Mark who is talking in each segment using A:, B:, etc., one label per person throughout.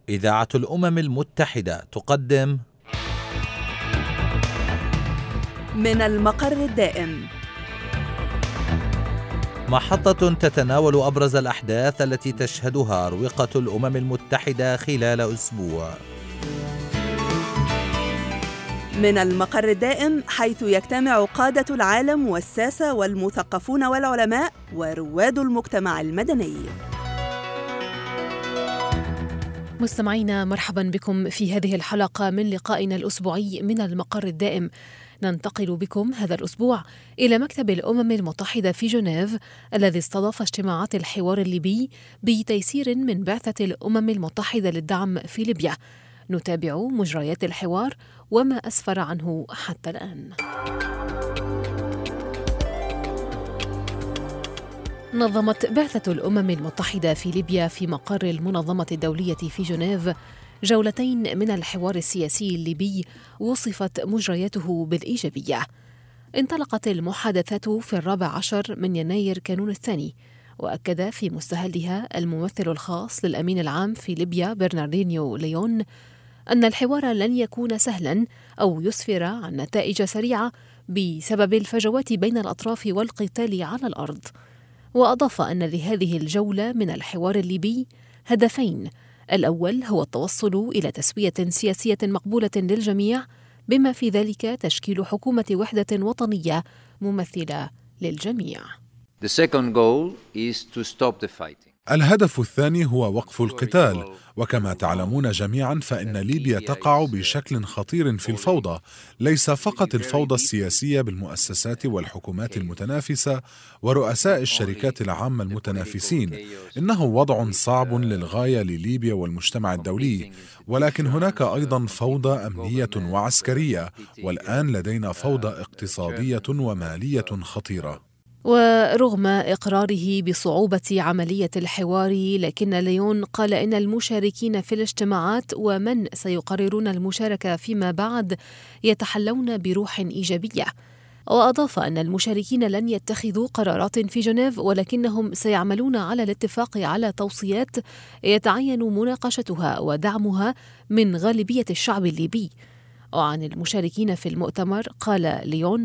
A: إذاعة الأمم المتحدة تقدم
B: من المقر الدائم،
A: محطة تتناول أبرز الأحداث التي تشهدها أروقة الأمم المتحدة خلال أسبوع.
B: من المقر الدائم، حيث يجتمع قادة العالم والساسة والمثقفون والعلماء ورواد المجتمع المدني.
C: مستمعينا، مرحبا بكم في هذه الحلقة من لقائنا الأسبوعي من المقر الدائم. ننتقل بكم هذا الأسبوع إلى مكتب الأمم المتحدة في جنيف، الذي استضاف اجتماعات الحوار الليبي بتيسير من بعثة الأمم المتحدة للدعم في ليبيا. نتابع مجريات الحوار وما أسفر عنه حتى الآن. نظمت بعثة الأمم المتحدة في ليبيا في مقر المنظمة الدولية في جنيف جولتين من الحوار السياسي الليبي وصفت مجرياته بالإيجابية. انطلقت المحادثات في 14 من يناير كانون الثاني، وأكد في مستهلها الممثل الخاص للأمين العام في ليبيا برناردينيو ليون أن الحوار لن يكون سهلا أو يسفر عن نتائج سريعة بسبب الفجوات بين الأطراف والقتال على الأرض. وأضاف أن لهذه الجولة من الحوار الليبي هدفين: الأول هو التوصل إلى تسوية سياسية مقبولة للجميع، بما في ذلك تشكيل حكومة وحدة وطنية ممثلة للجميع.
D: الهدف الثاني هو وقف القتال، وكما تعلمون جميعا فإن ليبيا تقع بشكل خطير في الفوضى، ليس فقط الفوضى السياسية بالمؤسسات والحكومات المتنافسة ورؤساء الشركات العامة المتنافسين، إنه وضع صعب للغاية لليبيا والمجتمع الدولي، ولكن هناك أيضا فوضى أمنية وعسكرية، والآن لدينا فوضى اقتصادية ومالية خطيرة.
C: ورغم إقراره بصعوبة عملية الحوار، لكن ليون قال إن المشاركين في الاجتماعات ومن سيقررون المشاركة فيما بعد يتحلون بروح إيجابية. وأضاف أن المشاركين لن يتخذوا قرارات في جنيف، ولكنهم سيعملون على الاتفاق على توصيات يتعين مناقشتها ودعمها من غالبية الشعب الليبي. وعن المشاركين في المؤتمر قال ليون: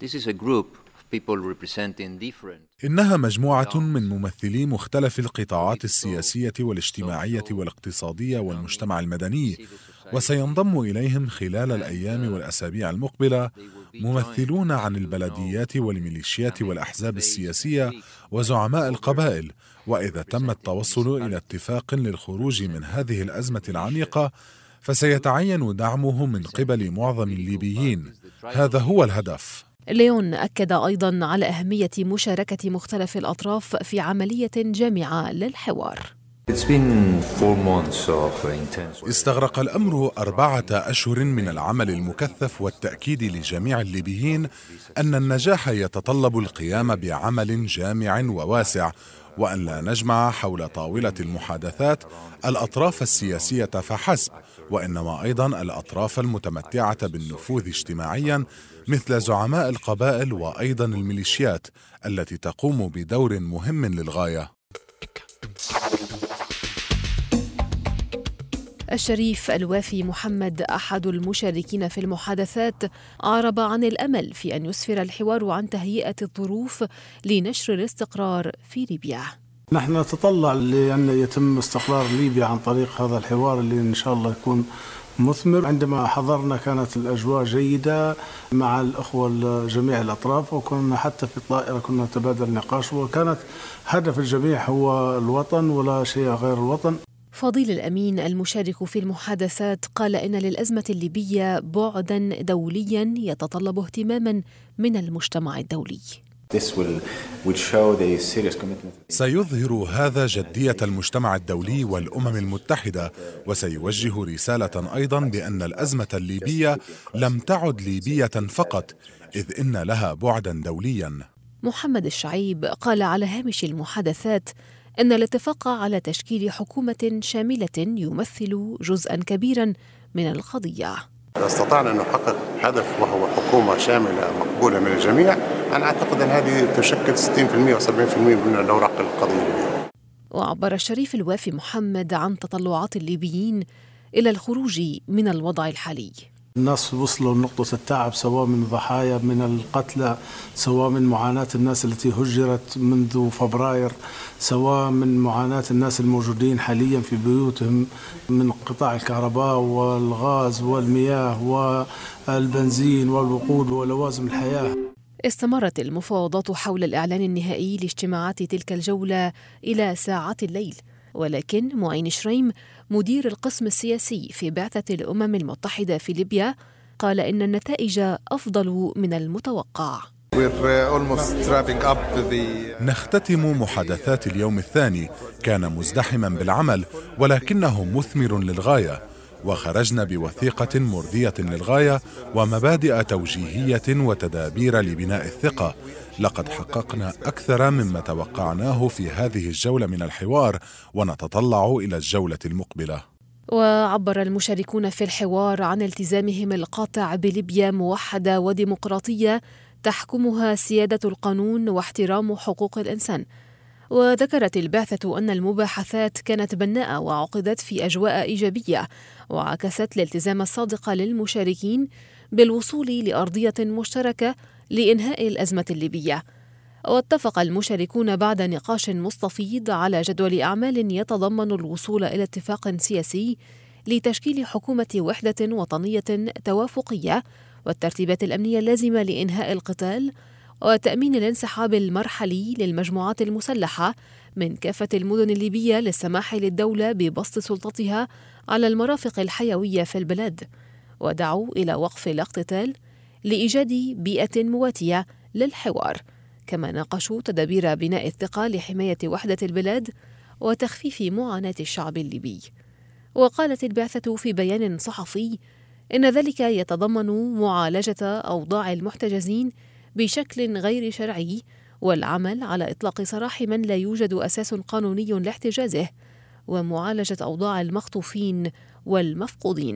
D: إنها مجموعة من ممثلي مختلف القطاعات السياسية والاجتماعية والاقتصادية والمجتمع المدني، وسينضم إليهم خلال الأيام والأسابيع المقبلة ممثلون عن البلديات والميليشيات والأحزاب السياسية وزعماء القبائل. وإذا تم التوصل إلى اتفاق للخروج من هذه الأزمة العميقة، فسيتعين دعمه من قبل معظم الليبيين. هذا هو الهدف.
C: ليون أكد أيضا على أهمية مشاركة مختلف الأطراف في عملية جامعة للحوار.
D: استغرق الأمر 4 أشهر من العمل المكثف والتأكيد لجميع الليبيين أن النجاح يتطلب القيام بعمل جامع وواسع، وأن لا نجمع حول طاولة المحادثات الأطراف السياسية فحسب، وإنما أيضا الأطراف المتمتعة بالنفوذ اجتماعيا مثل زعماء القبائل وأيضا الميليشيات التي تقوم بدور مهم للغاية.
C: الشريف الوافي محمد، أحد المشاركين في المحادثات، أعرب عن الأمل في أن يسفر الحوار عن تهيئة الظروف لنشر الاستقرار في ليبيا.
E: نحن نتطلع لأن يتم استقرار ليبيا عن طريق هذا الحوار اللي إن شاء الله يكون مثمر. عندما حضرنا كانت الأجواء جيدة مع الأخوة جميع الأطراف، وكنا حتى في الطائرة كنا نتبادل نقاش، وكانت هدف الجميع هو الوطن ولا شيء غير الوطن.
C: فضيل الأمين المشارك في المحادثات قال إن للأزمة الليبية بعداً دولياً يتطلب اهتماماً من المجتمع الدولي.
D: سيظهر هذا جدية المجتمع الدولي والأمم المتحدة، وسيوجه رسالة أيضا بأن الأزمة الليبية لم تعد ليبية فقط، إذ إن لها بعدا دوليا.
C: محمد الشعيب قال على هامش المحادثات أن الاتفاق على تشكيل حكومة شاملة يمثل جزءا كبيرا من القضية.
F: استطعنا أن نحقق هدف وهو حكومة شاملة مقبولة من الجميع. أنا أعتقد أن هذه تشكل 60% و70% من الأوراق القضية.
C: وعبر الشريف الوافي محمد عن تطلعات الليبيين إلى الخروج من الوضع الحالي.
E: الناس وصلوا لنقطة التعب، سواء من ضحايا من القتلى، سواء من معاناة الناس التي هجرت منذ فبراير، سواء من معاناة الناس الموجودين حاليا في بيوتهم من قطاع الكهرباء والغاز والمياه والبنزين والوقود ولوازم الحياة.
C: استمرت المفاوضات حول الإعلان النهائي لاجتماعات تلك الجولة إلى ساعات الليل، ولكن معين شريم مدير القسم السياسي في بعثة الأمم المتحدة في ليبيا قال إن النتائج أفضل من المتوقع.
D: نختتم محادثات اليوم الثاني، كان مزدحما بالعمل ولكنه مثمر للغاية، وخرجنا بوثيقة مرضية للغاية ومبادئ توجيهية وتدابير لبناء الثقة. لقد حققنا أكثر مما توقعناه في هذه الجولة من الحوار، ونتطلع إلى الجولة المقبلة.
C: وعبر المشاركون في الحوار عن التزامهم القاطع بليبيا موحدة وديمقراطية تحكمها سيادة القانون واحترام حقوق الإنسان. وذكرت البعثة أن المباحثات كانت بناءة وعقدت في أجواء إيجابية، وعكست الالتزام الصادق للمشاركين بالوصول لأرضية مشتركة لإنهاء الأزمة الليبية. واتفق المشاركون بعد نقاش مستفيض على جدول أعمال يتضمن الوصول إلى اتفاق سياسي لتشكيل حكومة وحدة وطنية توافقية والترتيبات الأمنية اللازمة لإنهاء القتال وتأمين الانسحاب المرحلي للمجموعات المسلحة من كافة المدن الليبية للسماح للدولة ببسط سلطتها على المرافق الحيوية في البلاد، ودعوا إلى وقف الاقتتال لإيجاد بيئة مواتية للحوار. كما ناقشوا تدابير بناء الثقة لحماية وحدة البلاد وتخفيف معاناة الشعب الليبي. وقالت البعثة في بيان صحفي إن ذلك يتضمن معالجة أوضاع المحتجزين بشكل غير شرعي والعمل على إطلاق سراح من لا يوجد أساس قانوني لاحتجازه، ومعالجة أوضاع المخطوفين والمفقودين.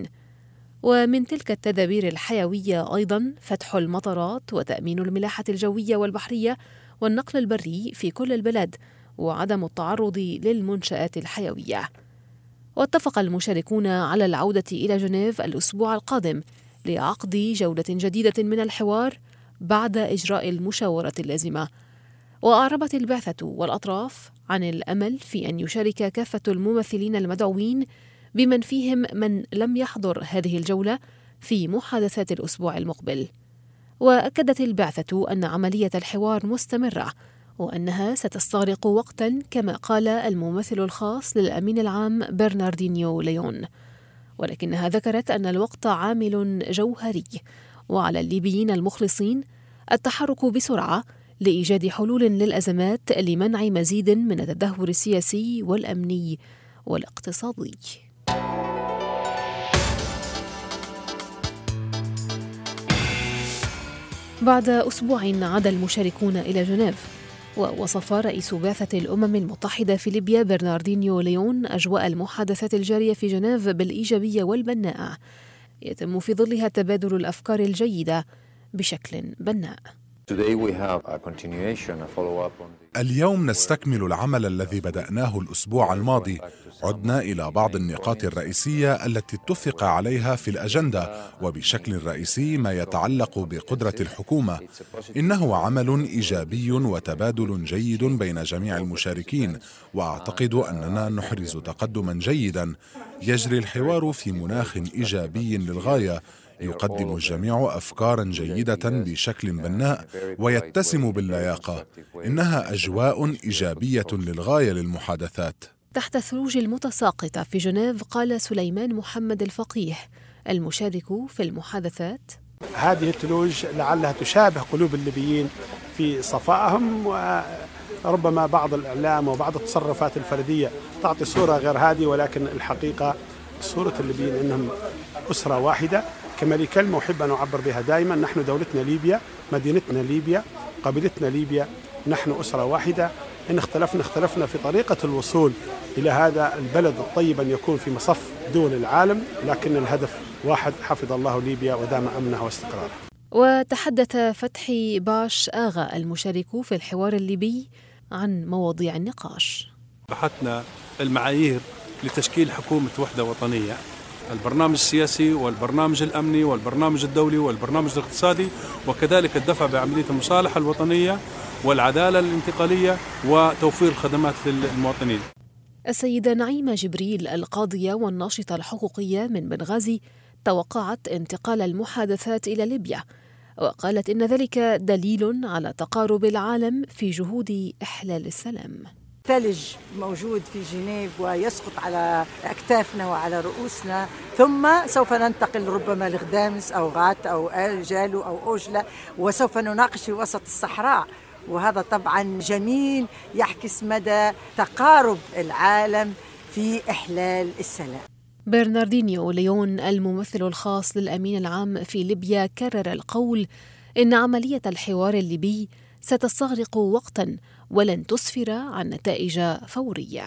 C: ومن تلك التدابير الحيوية أيضا فتح المطارات وتأمين الملاحة الجوية والبحرية والنقل البري في كل البلاد وعدم التعرض للمنشآت الحيوية. واتفق المشاركون على العودة إلى جنيف الأسبوع القادم لعقد جولة جديدة من الحوار بعد إجراء المشاورة اللازمة. وأعربت البعثة والأطراف عن الأمل في أن يشارك كافة الممثلين المدعوين بمن فيهم من لم يحضر هذه الجولة في محادثات الأسبوع المقبل. وأكدت البعثة أن عملية الحوار مستمرة وأنها ستستغرق وقتا، كما قال الممثل الخاص للأمين العام برناردينيو ليون، ولكنها ذكرت أن الوقت عامل جوهري، وعلى الليبيين المخلصين التحرك بسرعة لإيجاد حلول للأزمات لمنع مزيد من التدهور السياسي والأمني والاقتصادي. بعد أسبوع عاد المشاركون إلى جنيف، ووصف رئيس بعثة الأمم المتحدة في ليبيا برناردينيو ليون أجواء المحادثات الجارية في جنيف بالإيجابية والبناءة، يتم في ظلها تبادل الأفكار الجيدة بشكل بناء.
D: اليوم نستكمل العمل الذي بدأناه الأسبوع الماضي. عدنا إلى بعض النقاط الرئيسية التي اتفق عليها في الأجندة، وبشكل رئيسي ما يتعلق بقدرة الحكومة. إنه عمل إيجابي وتبادل جيد بين جميع المشاركين، وأعتقد أننا نحرز تقدما جيدا. يجري الحوار في مناخ إيجابي للغاية، يقدم الجميع أفكارا جيدة بشكل بناء ويتسم باللياقة. إنها أجواء إيجابية للغاية للمحادثات.
C: تحت الثلوج المتساقطة في جنيف، قال سليمان محمد الفقيه المشارك في المحادثات:
G: هذه الثلوج لعلها تشابه قلوب الليبيين في صفائهم، وربما بعض الإعلام وبعض التصرفات الفردية تعطي صورة غير هذه، ولكن الحقيقة صورة الليبيين إنهم أسرة واحدة. كما لي كلمة أحب أن أعبر بها دائما: نحن دولتنا ليبيا، مدينتنا ليبيا، قبيلتنا ليبيا، نحن أسرة واحدة. إن اختلفنا في طريقة الوصول إلى هذا البلد الطيب أن يكون في مصف دول العالم، لكن الهدف واحد: حفظ الله ليبيا ودام أمنها واستقرارها.
C: وتحدث فتحي باش آغا المشارك في الحوار الليبي عن مواضيع النقاش.
H: بحثنا المعايير لتشكيل حكومة وحدة وطنية، البرنامج السياسي والبرنامج الأمني والبرنامج الدولي والبرنامج الاقتصادي، وكذلك الدفع بعملية المصالحة الوطنية والعدالة الانتقالية وتوفير الخدمات للمواطنين.
C: السيدة نعيمة جبريل القاضية والناشطة الحقوقية من بنغازي توقعت انتقال المحادثات إلى ليبيا، وقالت إن ذلك دليل على تقارب العالم في جهود إحلال السلام.
I: ثلج موجود في جنيف ويسقط على أكتافنا وعلى رؤوسنا، ثم سوف ننتقل ربما لغدامس أو غات أو جالو أو أوجلة، وسوف نناقش في وسط الصحراء، وهذا طبعا جميل يعكس مدى تقارب العالم في إحلال السلام.
C: برناردينيو ليون الممثل الخاص للأمين العام في ليبيا كرر القول إن عملية الحوار الليبي ستستغرق وقتاً ولن تسفر عن نتائج فورية.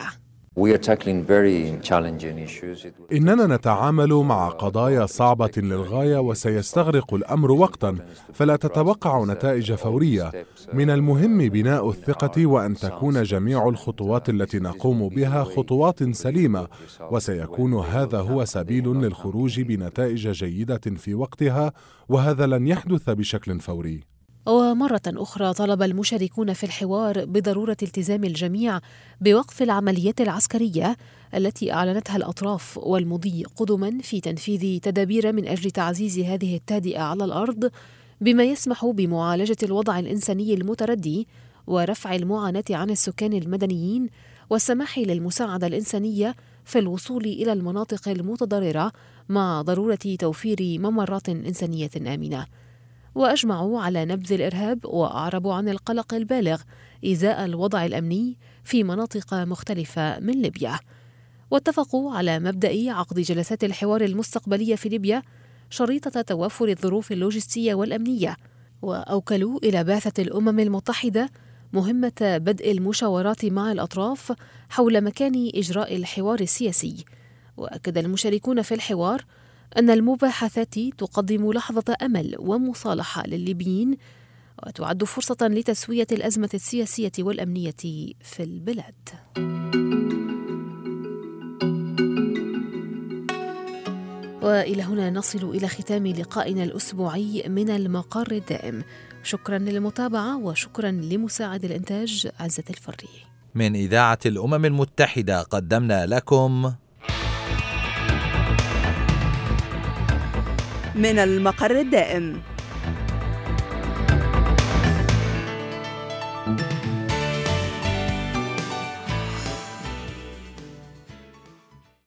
D: إننا نتعامل مع قضايا صعبة للغاية وسيستغرق الأمر وقتا، فلا تتوقع نتائج فورية. من المهم بناء الثقة وأن تكون جميع الخطوات التي نقوم بها خطوات سليمة، وسيكون هذا هو سبيل للخروج بنتائج جيدة في وقتها، وهذا لن يحدث بشكل فوري.
C: ومرة أخرى طلب المشاركون في الحوار بضرورة التزام الجميع بوقف العمليات العسكرية التي أعلنتها الأطراف والمضي قدما في تنفيذ تدابير من أجل تعزيز هذه التهدئة على الأرض، بما يسمح بمعالجة الوضع الإنساني المتردي ورفع المعاناة عن السكان المدنيين والسماح للمساعدة الإنسانية في الوصول إلى المناطق المتضررة مع ضرورة توفير ممرات إنسانية آمنة. وأجمعوا على نبذ الإرهاب وأعربوا عن القلق البالغ إزاء الوضع الأمني في مناطق مختلفة من ليبيا، واتفقوا على مبدأ عقد جلسات الحوار المستقبلية في ليبيا شريطة توفر الظروف اللوجستية والأمنية، وأوكلوا إلى بعثة الأمم المتحدة مهمة بدء المشاورات مع الأطراف حول مكان إجراء الحوار السياسي. وأكد المشاركون في الحوار أن المباحثات تقدم لحظة أمل ومصالحة للليبيين، وتعد فرصة لتسوية الأزمة السياسية والأمنية في البلاد. وإلى هنا نصل إلى ختام لقائنا الأسبوعي من المقر الدائم. شكرا للمتابعة وشكرا لمساعد الإنتاج عزة الفري.
A: من إذاعة الأمم المتحدة قدمنا لكم
B: من المقر الدائم.